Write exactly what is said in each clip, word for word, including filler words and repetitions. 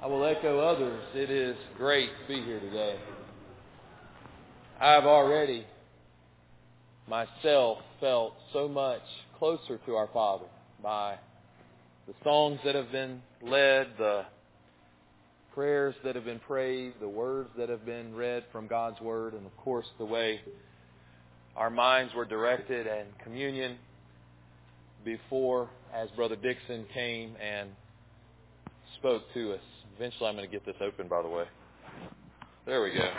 I will echo others. It is great to be here today. I've already myself felt so much closer to our Father by the songs that have been led, the prayers that have been prayed, the words that have been read from God's Word, and of course the way our minds were directed and communion before as Brother Dixon came and spoke to us. Eventually I'm going to get this open, by the way. There we go.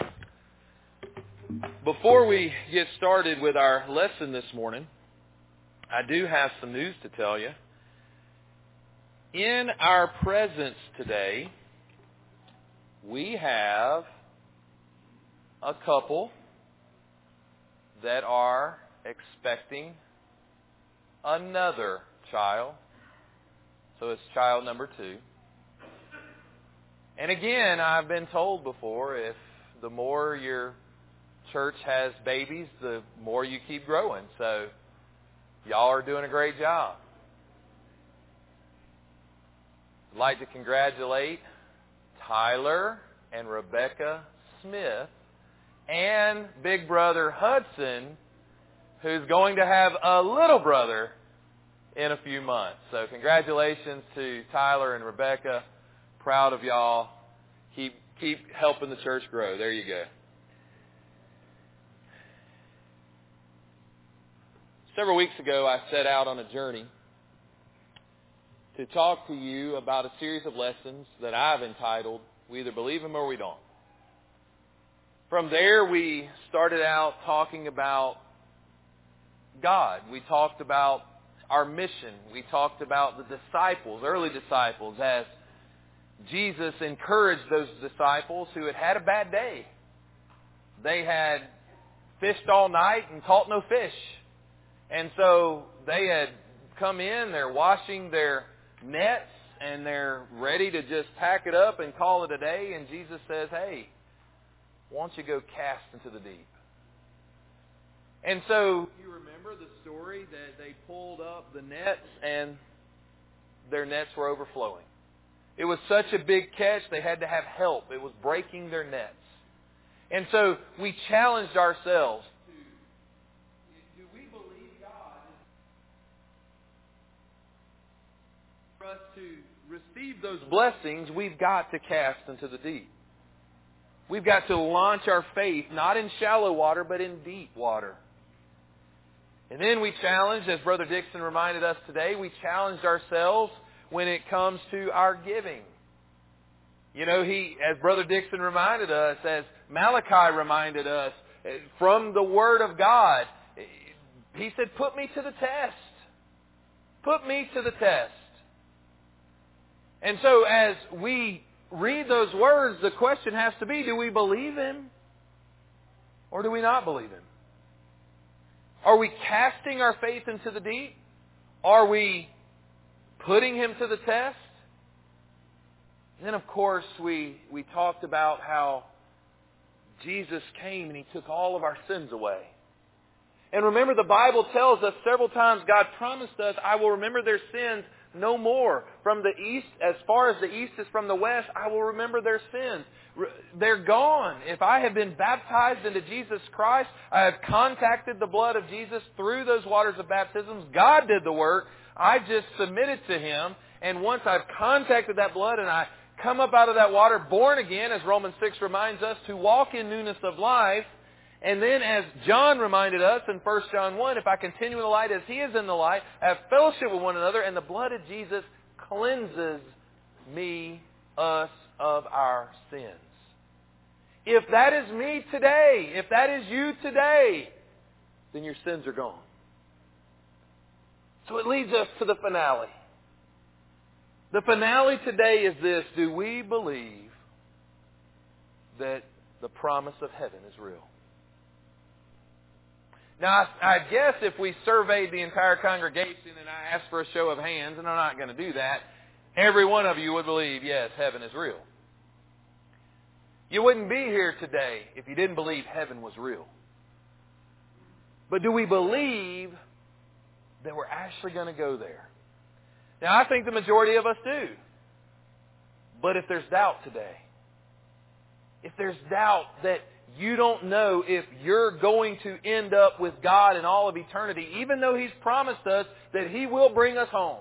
Before we get started with our lesson this morning, I do have some news to tell you. In our presence today, we have a couple that are expecting another child. So it's child number two. And again, I've been told before, if the more your church has babies, the more you keep growing. So y'all are doing a great job. I'd like to congratulate Tyler and Rebecca Smith and big brother Hudson, who's going to have a little brother in a few months. So congratulations to Tyler and Rebecca. Proud of y'all. Keep keep helping the church grow. There you go. Several weeks ago, I set out on a journey to talk to you about a series of lessons that I've entitled, We Either Believe Him or We Don't. From there, we started out talking about God. We talked about our mission. We talked about the disciples, early disciples, as Jesus encouraged those disciples who had had a bad day. They had fished all night and caught no fish. And so they had come in, they're washing their nets, and they're ready to just pack it up and call it a day. And Jesus says, hey, why don't you go cast into the deep? And so you remember the story that they pulled up the nets and their nets were overflowing. It was such a big catch, they had to have help. It was breaking their nets. And so we challenged ourselves. Do we believe God for us to receive those blessings? We've got to cast into the deep. We've got to launch our faith, not in shallow water, but in deep water. And then we challenged, as Brother Dixon reminded us today, we challenged ourselves when it comes to our giving. You know, he, as Brother Dixon reminded us, as Malachi reminded us, from the Word of God, he said, put me to the test. Put me to the test. And so as we read those words, the question has to be, do we believe Him? Or do we not believe Him? Are we casting our faith into the deep? Are we putting Him to the test? And then, of course, we, we talked about how Jesus came and He took all of our sins away. And remember, the Bible tells us several times God promised us, I will remember their sins no more. From the east, as far as the east is from the west, I will remember their sins. They're gone. If I have been baptized into Jesus Christ, I have contacted the blood of Jesus through those waters of baptisms. God did the work. I just submitted to Him. And once I've contacted that blood and I come up out of that water, born again, as Romans six reminds us, to walk in newness of life. And then as John reminded us in First John one, if I continue in the light as He is in the light, I have fellowship with one another, and the blood of Jesus cleanses me, us, of our sins. If that is me today, if that is you today, then your sins are gone. So it leads us to the finale. The finale today is this: do we believe that the promise of heaven is real? Now, I, I guess if we surveyed the entire congregation and I asked for a show of hands, and I'm not going to do that, every one of you would believe, yes, heaven is real. You wouldn't be here today if you didn't believe heaven was real. But do we believe that we're actually going to go there? Now, I think the majority of us do But if there's doubt today, if there's doubt that you don't know if you're going to end up with God in all of eternity, even though He's promised us that He will bring us home,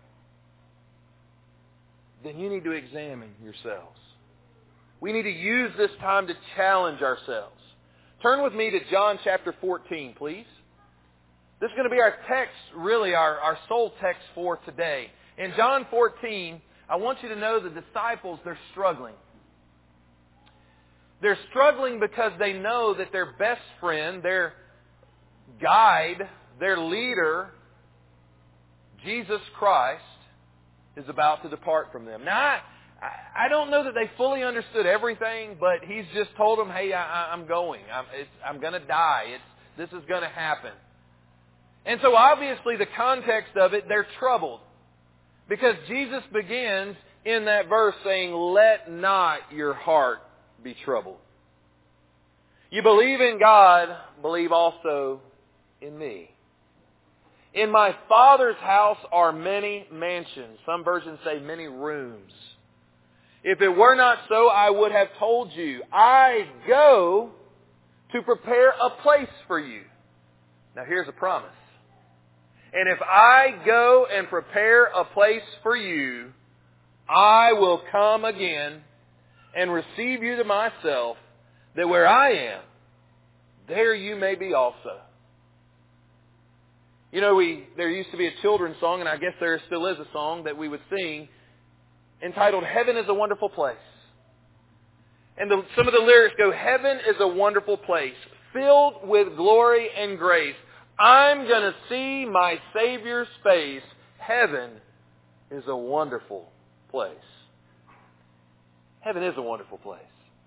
then you need to examine yourselves. We need to use this time to challenge ourselves. Turn with me to John chapter fourteen, please. This is going to be our text, really our, our sole text for today. In John fourteen, I want you to know the disciples, they're struggling. They're struggling because they know that their best friend, their guide, their leader, Jesus Christ, is about to depart from them. Now, I, I don't know that they fully understood everything, but He's just told them, hey, I, I'm going. I'm, it's, I'm going to die. It's, this is going to happen. And so obviously the context of it, they're troubled. Because Jesus begins in that verse saying, let not your heart be troubled. You believe in God, believe also in me. In my Father's house are many mansions. Some versions say many rooms. If it were not so, I would have told you, I go to prepare a place for you. Now here's a promise. And if I go and prepare a place for you, I will come again and receive you to myself, that where I am, there you may be also. You know, we there used to be a children's song, and I guess there still is a song that we would sing, entitled, Heaven is a Wonderful Place. And the, some of the lyrics go, heaven is a wonderful place, filled with glory and grace. I'm going to see my Savior's face. Heaven is a wonderful place. Heaven is a wonderful place.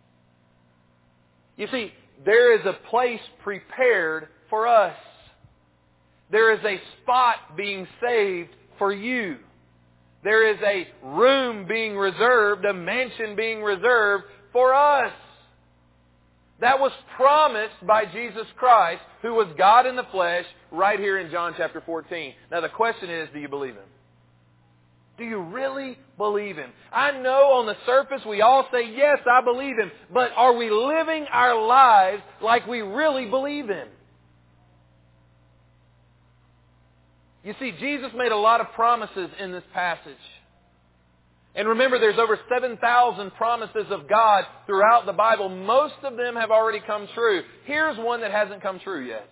You see, there is a place prepared for us. There is a spot being saved for you. There is a room being reserved, a mansion being reserved for us. That was promised by Jesus Christ, who was God in the flesh, right here in John chapter fourteen. Now the question is, do you believe Him? Do you really believe Him? I know on the surface we all say, yes, I believe Him. But are we living our lives like we really believe Him? You see, Jesus made a lot of promises in this passage. And remember, there's over seven thousand promises of God throughout the Bible. Most of them have already come true. Here's one that hasn't come true yet.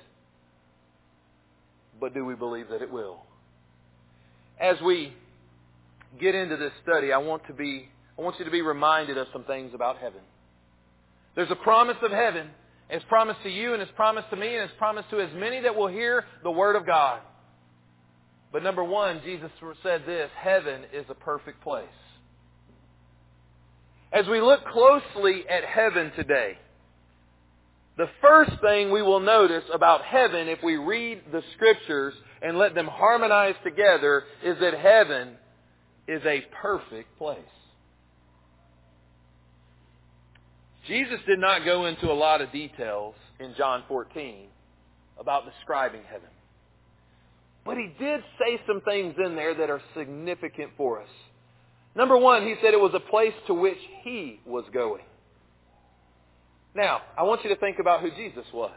But do we believe that it will? As we get into this study, I want to be, I want you to be reminded of some things about heaven. There's a promise of heaven. It's promised to you, and it's promised to me, and it's promised to as many that will hear the Word of God. But number one, Jesus said this, heaven is a perfect place. As we look closely at heaven today, the first thing we will notice about heaven, if we read the Scriptures and let them harmonize together, is that heaven is a perfect place. Jesus did not go into a lot of details in John fourteen about describing heaven. But He did say some things in there that are significant for us. Number one, He said it was a place to which He was going. Now, I want you to think about who Jesus was.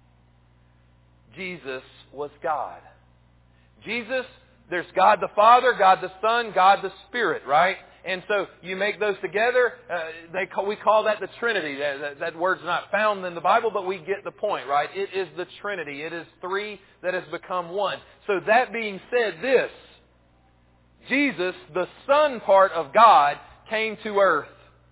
Jesus was God. Jesus, there's God the Father, God the Son, God the Spirit, right? And so you make those together, uh, they call, we call that the Trinity. That, that, that word's not found in the Bible, but we get the point, right? It is the Trinity. It is three that has become one. So that being said, this, Jesus, the Son part of God, came to earth.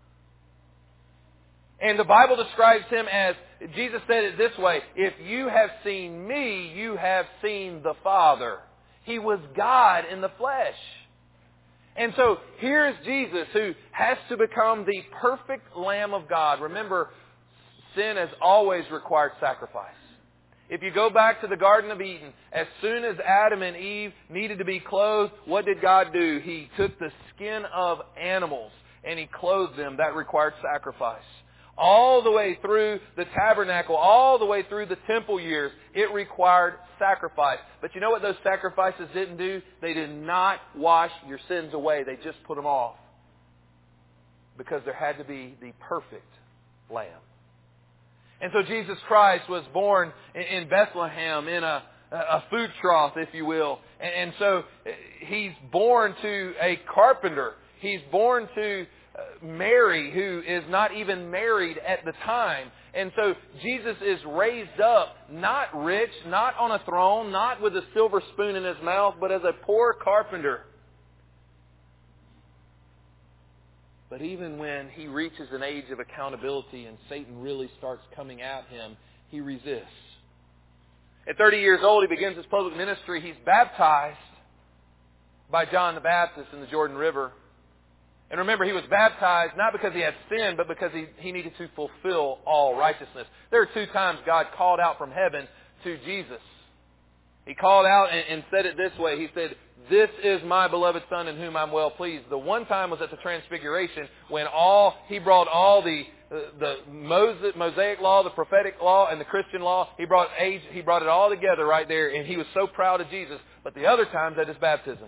And the Bible describes Him as, Jesus said it this way, if you have seen me, you have seen the Father. He was God in the flesh. And so here's Jesus, who has to become the perfect Lamb of God. Remember, sin has always required sacrifice. If you go back to the Garden of Eden, as soon as Adam and Eve needed to be clothed, what did God do? He took the skin of animals and He clothed them. That required sacrifice. All the way through the tabernacle, all the way through the temple years, it required sacrifice. But you know what those sacrifices didn't do? They did not wash your sins away. They just put them off. Because there had to be the perfect lamb. And so Jesus Christ was born in Bethlehem in a, a food trough, if you will. And so He's born to a carpenter. He's born to Mary, who is not even married at the time. And so Jesus is raised up, not rich, not on a throne, not with a silver spoon in His mouth, but as a poor carpenter. But even when He reaches an age of accountability and Satan really starts coming at Him, He resists. At thirty years old, He begins His public ministry. He's baptized by John the Baptist in the Jordan River. And remember, He was baptized not because He had sinned, but because He, he needed to fulfill all righteousness. There are two times God called out from heaven to Jesus. He called out and, and said it this way. He said, "This is my beloved Son in whom I'm well pleased." The one time was at the Transfiguration when all He brought all the the Mosaic law, the prophetic law, and the Christian law. He brought age. He brought it all together right there, and He was so proud of Jesus. But the other times at His baptism.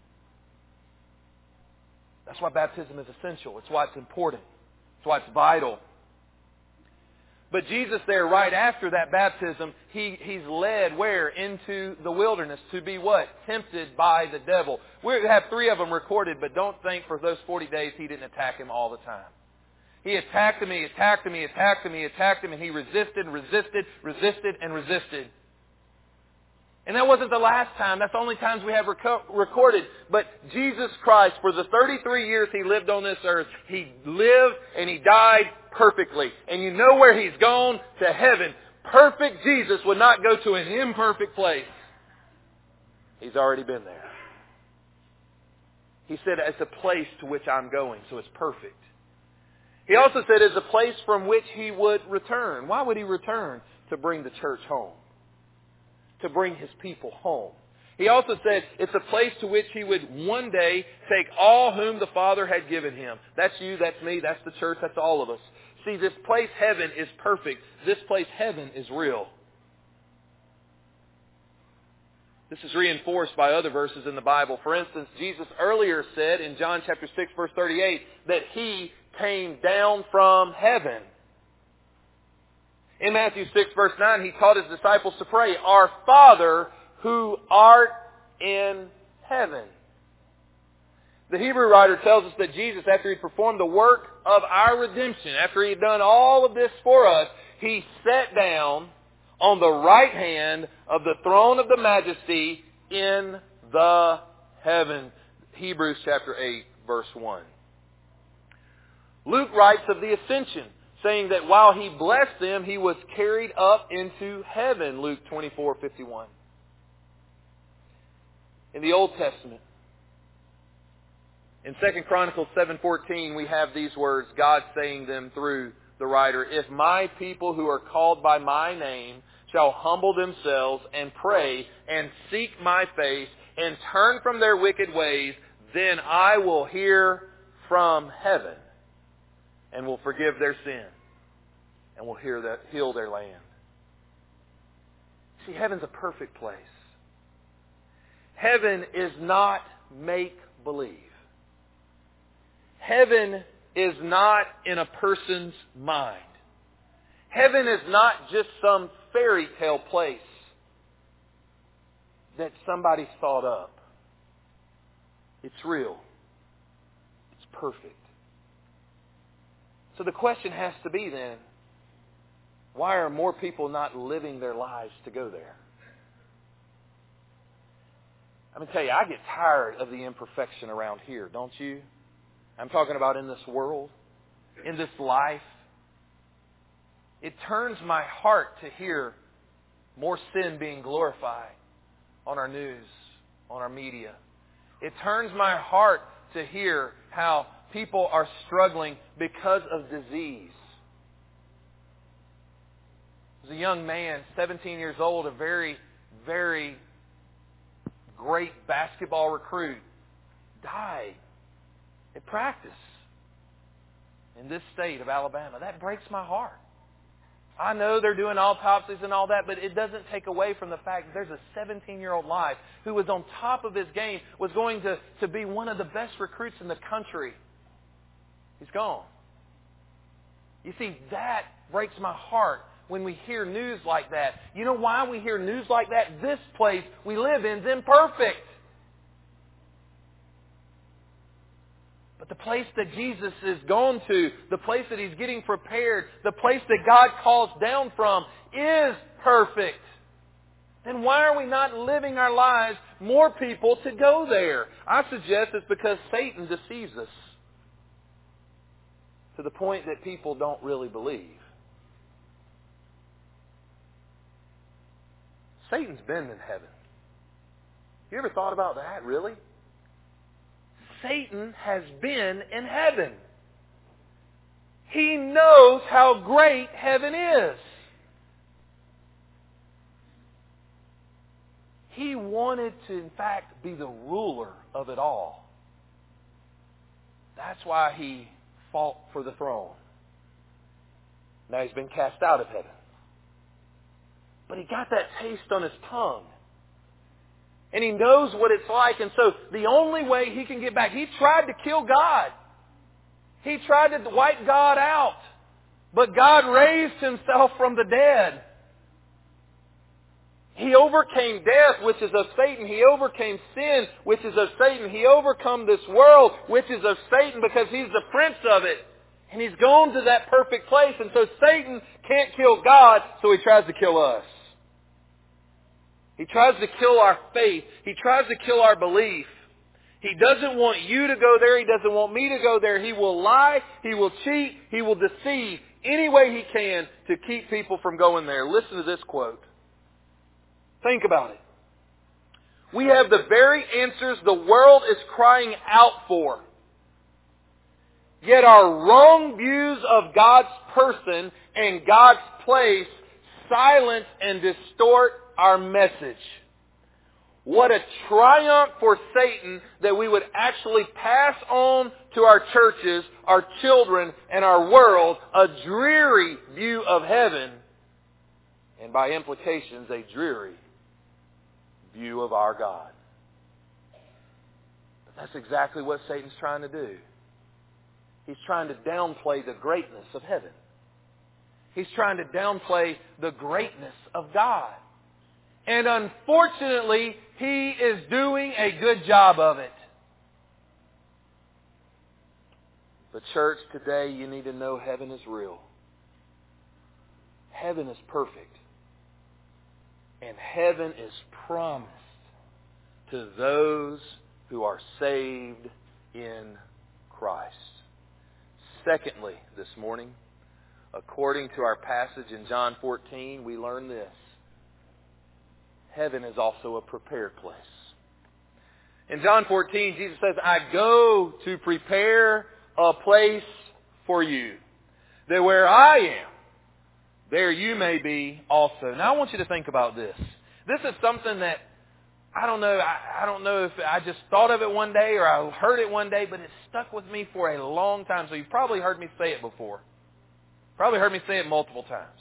That's why baptism is essential. It's why it's important. It's why it's vital. But Jesus there, right after that baptism, he, He's led where? Into the wilderness to be what? Tempted by the devil. We have three of them recorded, but don't think for those forty days He didn't attack Him all the time. He attacked Him, He attacked Him, He attacked Him, He attacked Him, and He resisted, resisted, resisted, and resisted. And that wasn't the last time. That's the only times we have reco- recorded. But Jesus Christ, for the thirty-three years He lived on this earth, He lived and He died perfectly. And you know where He's gone? To heaven. Perfect Jesus would not go to an imperfect place. He's already been there. He said, it's a place to which I'm going, so it's perfect. He also said it's a place from which He would return. Why would He return? To bring the church home. To bring His people home. He also said it's a place to which He would one day take all whom the Father had given Him. That's you, that's me, that's the church, that's all of us. See, this place, heaven, is perfect. This place, heaven, is real. This is reinforced by other verses in the Bible. For instance, Jesus earlier said in John chapter six, verse thirty-eight, that He came down from heaven. In Matthew six, verse nine, He taught His disciples to pray, "Our Father who art in heaven." The Hebrew writer tells us that Jesus, after He performed the work of our redemption, after He had done all of this for us, He sat down on the right hand of the throne of the majesty in the heaven. Hebrews chapter eight, verse one. Luke writes of the ascension, saying that while He blessed them, He was carried up into heaven. Luke twenty-four fifty-one. In the Old Testament, in Second Chronicles seven fourteen, we have these words, God saying them through the writer, "If my people who are called by my name shall humble themselves and pray and seek my face and turn from their wicked ways, then I will hear from heaven and will forgive their sin and will hear that, heal their land." See, heaven's a perfect place. Heaven is not make-believe. Heaven is not in a person's mind. Heaven is not just some fairy tale place that somebody thought up. It's real. It's perfect. So the question has to be then, why are more people not living their lives to go there? I'm going to tell you, I get tired of the imperfection around here, don't you? I'm talking about in this world, in this life. It turns my heart to hear more sin being glorified on our news, on our media. It turns my heart to hear how people are struggling because of disease. There's a young man, seventeen years old, a very, very great basketball recruit, died at practice in this state of Alabama. That breaks my heart. I know they're doing autopsies and all that, but it doesn't take away from the fact that there's a seventeen-year-old life who was on top of his game, was going to, to be one of the best recruits in the country. He's gone. You see, that breaks my heart when we hear news like that. You know why we hear news like that? This place we live in is imperfect. But the place that Jesus is gone to, the place that He's getting prepared, the place that God calls down from is perfect. Then why are we not living our lives more people to go there? I suggest it's because Satan deceives us to the point that people don't really believe. Satan's been in heaven. You ever thought about that, really? Satan has been in heaven. He knows how great heaven is. He wanted to, in fact, be the ruler of it all. That's why he fought for the throne. Now he's been cast out of heaven. But he got that taste on his tongue. And he knows what it's like. And so the only way he can get back, he tried to kill God. He tried to wipe God out. But God raised Himself from the dead. He overcame death, which is of Satan. He overcame sin, which is of Satan. He overcome this world, which is of Satan, because he's the prince of it. And he's gone to that perfect place. And so Satan can't kill God, so he tries to kill us. He tries to kill our faith. He tries to kill our belief. He doesn't want you to go there. He doesn't want me to go there. He will lie. He will cheat. He will deceive any way he can to keep people from going there. Listen to this quote. Think about it. We have the very answers the world is crying out for. Yet our wrong views of God's person and God's place silence and distort our message. What a triumph for Satan that we would actually pass on to our churches, our children, and our world a dreary view of heaven, and by implications, a dreary view of our God. But that's exactly what Satan's trying to do. He's trying to downplay the greatness of heaven. He's trying to downplay the greatness of God. And unfortunately, he is doing a good job of it. But church, today you need to know heaven is real. Heaven is perfect. And heaven is promised to those who are saved in Christ. Secondly, this morning, according to our passage in John fourteen, we learn this. Heaven is also a prepared place. In John fourteen, Jesus says, I go to prepare a place for you, that where I am, there you may be also. Now I want you to think about this. This is something that, I don't know, I, I don't know if I just thought of it one day or I heard it one day, but it stuck with me for a long time. So you've probably heard me say it before. Probably heard me say it multiple times.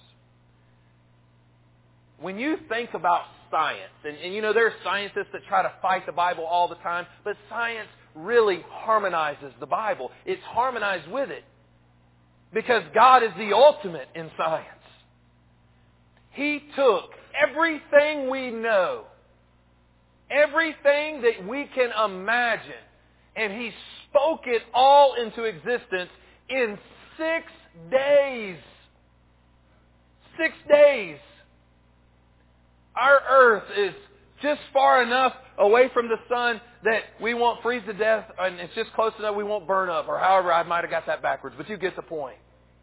When you think about science, and, and you know there are scientists that try to fight the Bible all the time, but science really harmonizes the Bible. It's harmonized with it because God is the ultimate in science. He took everything we know, everything that we can imagine, and He spoke it all into existence in six days. Six days. Our earth is just far enough away from the sun that we won't freeze to death, and it's just close enough we won't burn up, or however I might have got that backwards, but you get the point.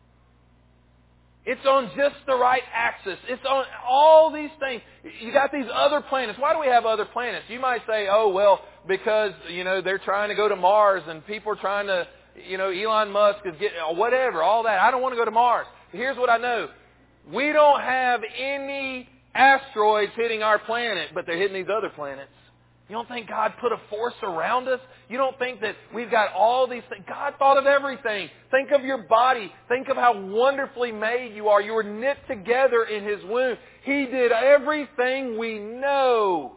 It's on just the right axis. It's on all these things. You got these other planets. Why do we have other planets? You might say, oh, well, because, you know, they're trying to go to Mars and people are trying to, you know, Elon Musk is getting, whatever, all that. I don't want to go to Mars. Here's what I know. We don't have any asteroids hitting our planet, but they're hitting these other planets. You don't think God put a force around us? You don't think that we've got all these things? God thought of everything. Think of your body. Think of how wonderfully made you are. You were knit together in His womb. He did everything we know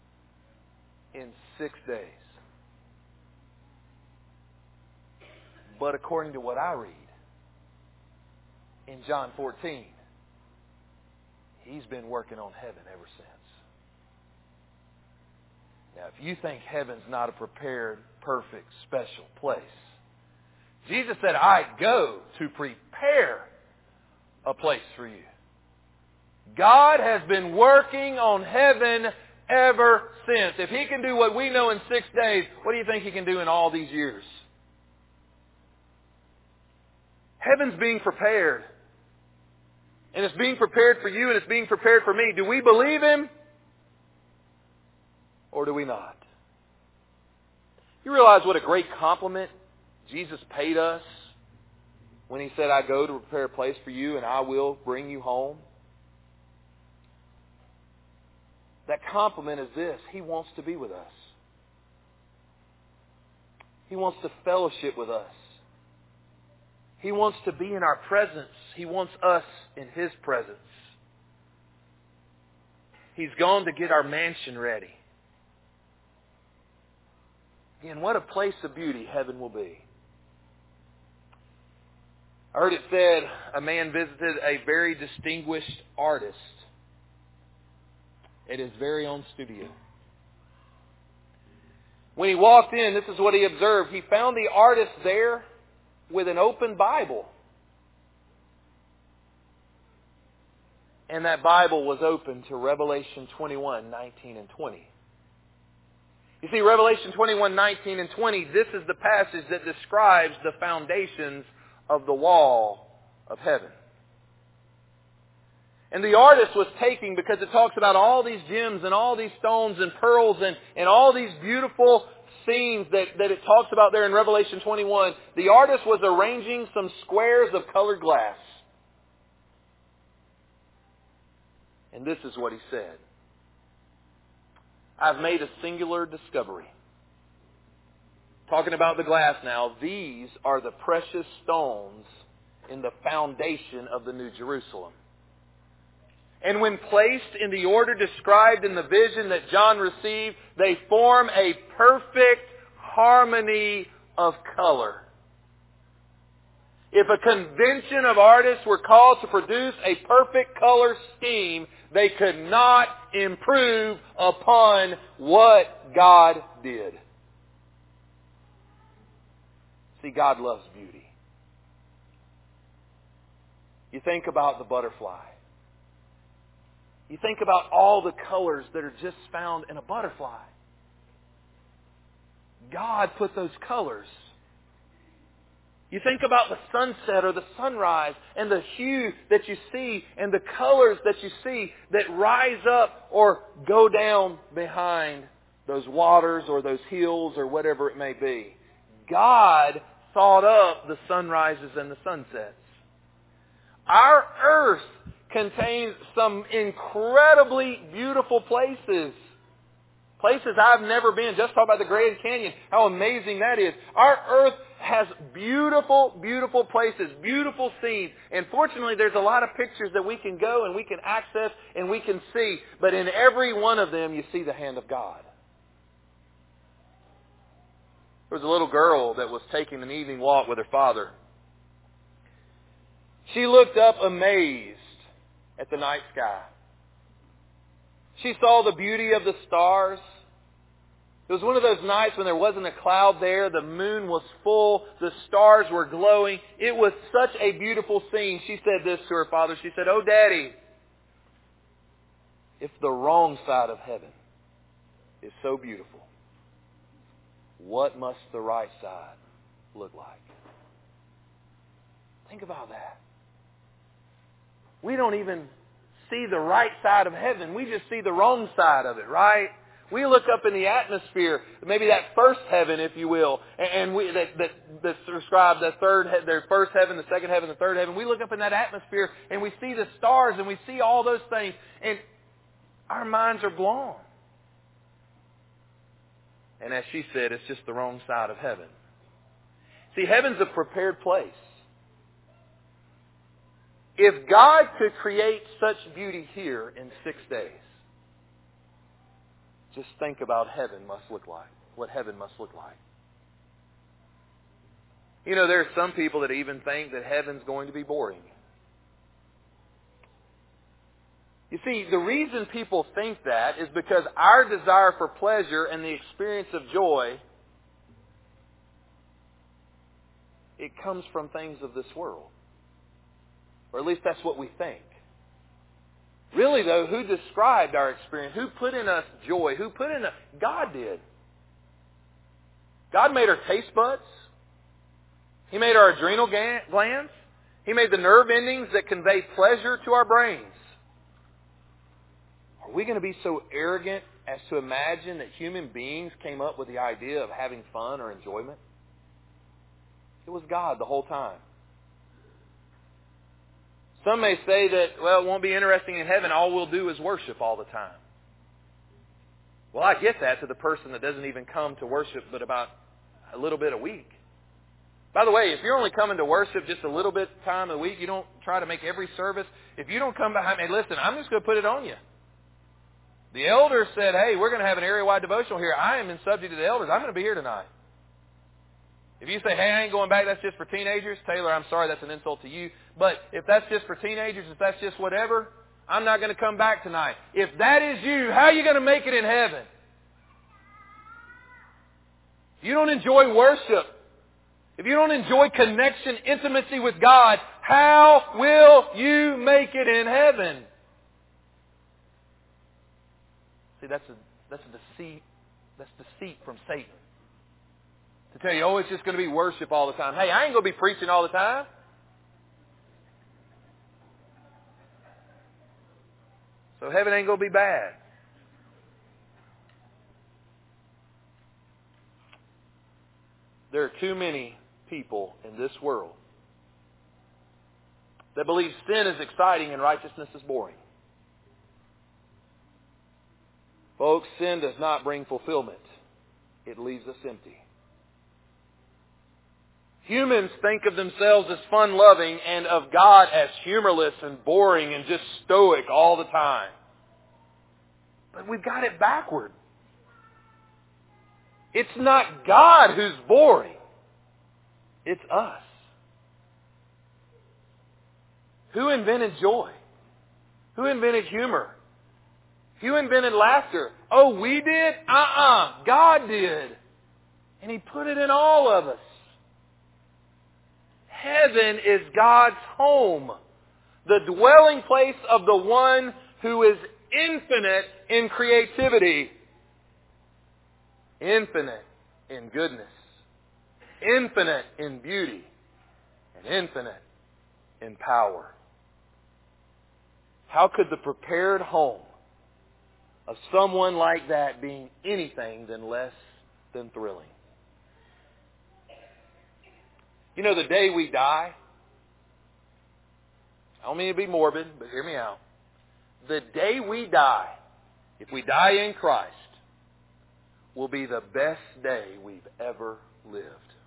in six days. But according to what I read in John fourteen, He's been working on heaven ever since. Now, if you think heaven's not a prepared, perfect, special place, Jesus said, I go to prepare a place for you. God has been working on heaven ever since. If He can do what we know in six days, what do you think He can do in all these years? Heaven's being prepared. And it's being prepared for you and it's being prepared for me. Do we believe Him? Or do we not? You realize what a great compliment Jesus paid us when He said, I go to prepare a place for you and I will bring you home? That compliment is this: He wants to be with us. He wants to fellowship with us. He wants to be in our presence. He wants us in His presence. He's gone to get our mansion ready. Again, what a place of beauty heaven will be. I heard it said a man visited a very distinguished artist at his very own studio. When he walked in, this is what he observed. He found the artist there with an open Bible. And that Bible was open to Revelation twenty-one, nineteen and twenty. You see, Revelation twenty-one, nineteen and twenty, this is the passage that describes the foundations of the wall of heaven. And the artist was taking, because it talks about all these gems and all these stones and pearls and, and all these beautiful scenes that, that it talks about there in Revelation twenty-one. The artist was arranging some squares of colored glass. And this is what he said. I've made a singular discovery. Talking about the glass now, these are the precious stones in the foundation of the New Jerusalem. And when placed in the order described in the vision that John received, they form a perfect harmony of color. If a convention of artists were called to produce a perfect color scheme, they could not improve upon what God did. See, God loves beauty. You think about the butterfly. You think about all the colors that are just found in a butterfly. God put those colors. You think about the sunset or the sunrise and the hue that you see and the colors that you see that rise up or go down behind those waters or those hills or whatever it may be. God thought up the sunrises and the sunsets. Our earth contains some incredibly beautiful places. Places I've never been. Just talk about the Grand Canyon. How amazing that is. Our earth has beautiful, beautiful places, beautiful scenes. And fortunately, there's a lot of pictures that we can go and we can access and we can see. But in every one of them, you see the hand of God. There was a little girl that was taking an evening walk with her father. She looked up amazed at the night sky. She saw the beauty of the stars. It was one of those nights when there wasn't a cloud there. The moon was full. The stars were glowing. It was such a beautiful scene. She said this to her father. She said, "Oh, Daddy, if the wrong side of heaven is so beautiful, what must the right side look like?" Think about that. We don't even see the right side of heaven. We just see the wrong side of it, right? We look up in the atmosphere, maybe that first heaven, if you will, and we that that, that describes the third, the first heaven, the second heaven, the third heaven. We look up in that atmosphere and we see the stars and we see all those things, and our minds are blown. And as she said, it's just the wrong side of heaven. See, heaven's a prepared place. If God could create such beauty here in six days, just think about heaven must look like, what heaven must look like. You know, there are some people that even think that heaven's going to be boring. You see, the reason people think that is because our desire for pleasure and the experience of joy, it comes from things of this world. Or at least that's what we think. Really, though, who described our experience? Who put in us joy? Who put in us? God did. God made our taste buds. He made our adrenal glands. He made the nerve endings that convey pleasure to our brains. Are we going to be so arrogant as to imagine that human beings came up with the idea of having fun or enjoyment? It was God the whole time. Some may say that, well, it won't be interesting in heaven. All we'll do is worship all the time. Well, I get that to the person that doesn't even come to worship but about a little bit a week. By the way, if you're only coming to worship just a little bit time a week, you don't try to make every service. If you don't come behind me, listen, I'm just going to put it on you. The elders said, hey, we're going to have an area-wide devotional here. I am in subject to the elders. I'm going to be here tonight. If you say, hey, I ain't going back, that's just for teenagers, Taylor, I'm sorry, that's an insult to you. But if that's just for teenagers, if that's just whatever, I'm not going to come back tonight. If that is you, how are you going to make it in heaven? If you don't enjoy worship, if you don't enjoy connection, intimacy with God, how will you make it in heaven? See, that's a, that's a deceit. That's deceit from Satan. To tell you, oh, it's just going to be worship all the time. Hey, I ain't going to be preaching all the time. So heaven ain't going to be bad. There are too many people in this world that believe sin is exciting and righteousness is boring. Folks, sin does not bring fulfillment. It leaves us empty. Humans think of themselves as fun-loving and of God as humorless and boring and just stoic all the time. But we've got it backward. It's not God who's boring. It's us. Who invented joy? Who invented humor? Who invented laughter? Oh, we did? Uh-uh. God did. And He put it in all of us. Heaven is God's home. The dwelling place of the one who is infinite in creativity. Infinite in goodness. Infinite in beauty. And infinite in power. How could the prepared home of someone like that being anything than less than thrilling? You know, the day we die, I don't mean to be morbid, but hear me out. The day we die, if we die in Christ, will be the best day we've ever lived.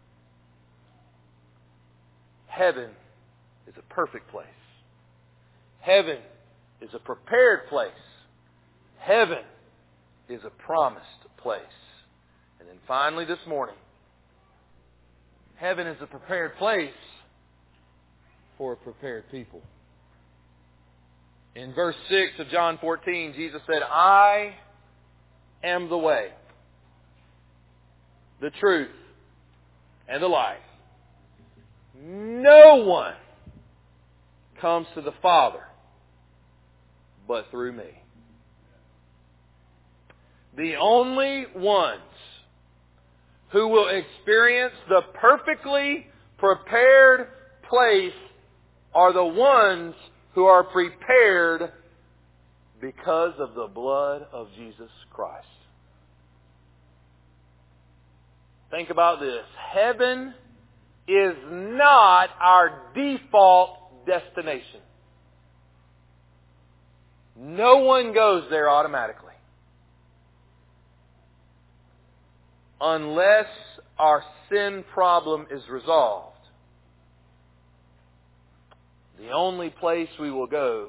Heaven is a perfect place. Heaven is a prepared place. Heaven is a promised place. And then finally this morning, heaven is a prepared place for a prepared people. In verse six of John fourteen, Jesus said, I am the way, the truth, and the life. No one comes to the Father but through me. The only ones who will experience the perfectly prepared place are the ones who are prepared because of the blood of Jesus Christ. Think about this. Heaven is not our default destination. No one goes there automatically. Unless our sin problem is resolved. The only place we will go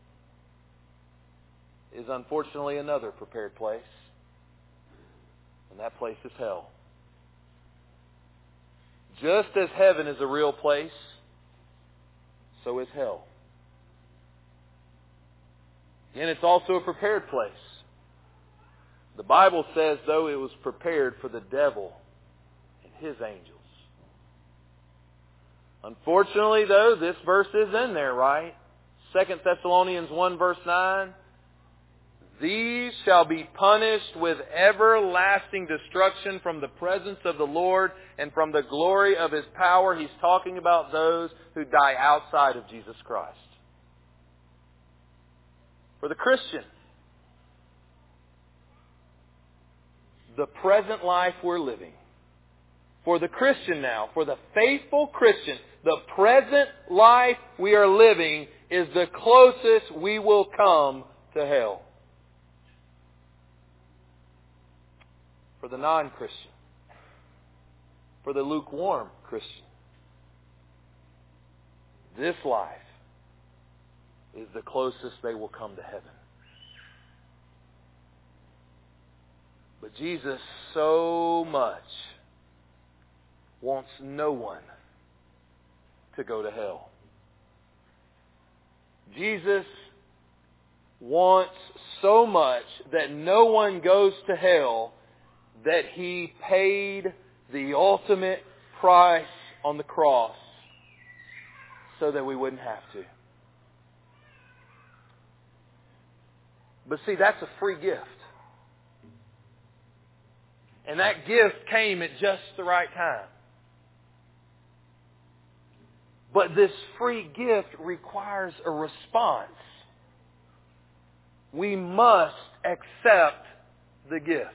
is unfortunately another prepared place. And that place is hell. Just as heaven is a real place, so is hell. And it's also a prepared place. The Bible says, though, it was prepared for the devil and his angels. Unfortunately, though, this verse is in there, right? Second Thessalonians one verse nine. These shall be punished with everlasting destruction from the presence of the Lord and from the glory of His power. He's talking about those who die outside of Jesus Christ. For the Christian, the present life we're living. For the Christian now, for the faithful Christian, the present life we are living is the closest we will come to hell. For the non-Christian, for the lukewarm Christian, this life is the closest they will come to heaven. But Jesus so much wants no one to go to hell. Jesus wants so much that no one goes to hell that He paid the ultimate price on the cross so that we wouldn't have to. But see, that's a free gift. And that gift came at just the right time. But this free gift requires a response. We must accept the gift.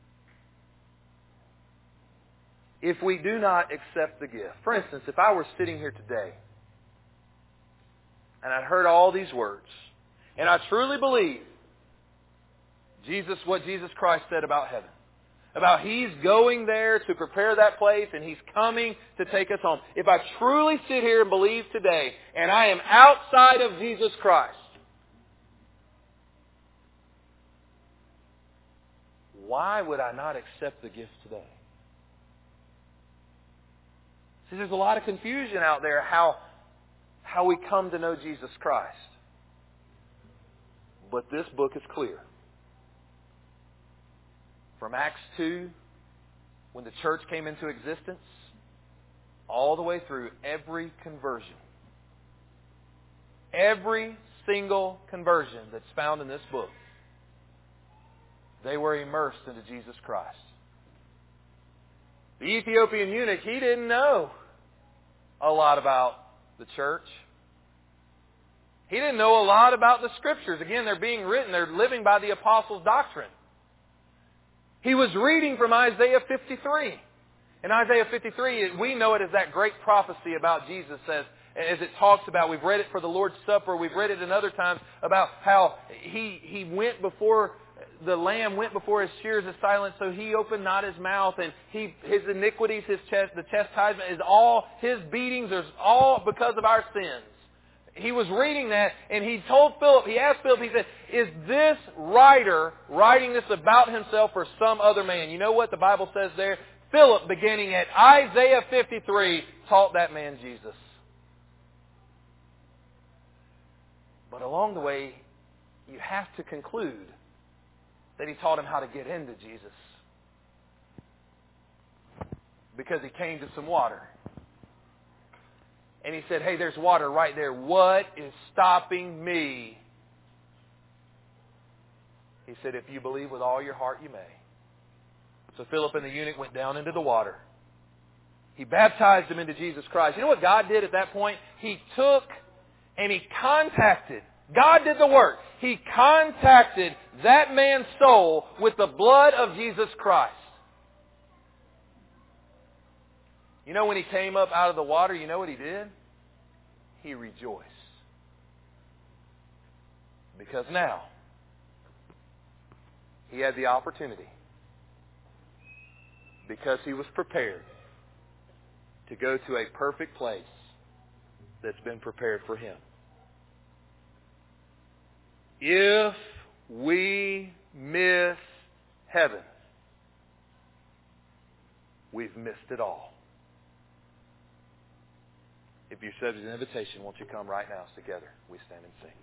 If we do not accept the gift, for instance, if I were sitting here today and I'd heard all these words, and I truly believe Jesus, what Jesus Christ said about heaven, about He's going there to prepare that place and He's coming to take us home. If I truly sit here and believe today and I am outside of Jesus Christ, why would I not accept the gift today? See, there's a lot of confusion out there how, how we come to know Jesus Christ. But this book is clear. From Acts two, when the church came into existence, all the way through every conversion. Every single conversion that's found in this book, they were immersed into Jesus Christ. The Ethiopian eunuch, he didn't know a lot about the church. He didn't know a lot about the Scriptures. Again, they're being written. They're living by the apostles' doctrine. He was reading from Isaiah fifty-three. In Isaiah fifty-three, we know it as that great prophecy about Jesus as, as it talks about. We've read it for the Lord's Supper. We've read it in other times about how He, he went before, the Lamb went before His shears is silent, so He opened not His mouth. And he, His iniquities, His chest, the chastisement is all, His beatings are all because of our sins. He was reading that, and he told Philip, he asked Philip, he said, is this writer writing this about himself or some other man? You know what the Bible says there? Philip, beginning at Isaiah fifty-three, taught that man Jesus. But along the way, you have to conclude that he taught him how to get into Jesus. Because he came to some water. And he said, hey, there's water right there. What is stopping me? He said, if you believe with all your heart, you may. So Philip and the eunuch went down into the water. He baptized him into Jesus Christ. You know what God did at that point? He took and He contacted. God did the work. He contacted that man's soul with the blood of Jesus Christ. You know when he came up out of the water, you know what he did? He rejoiced. Because now, he had the opportunity, because he was prepared, to go to a perfect place that's been prepared for him. If we miss heaven, we've missed it all. If you accepted an invitation, won't you come right now as together we stand and sing.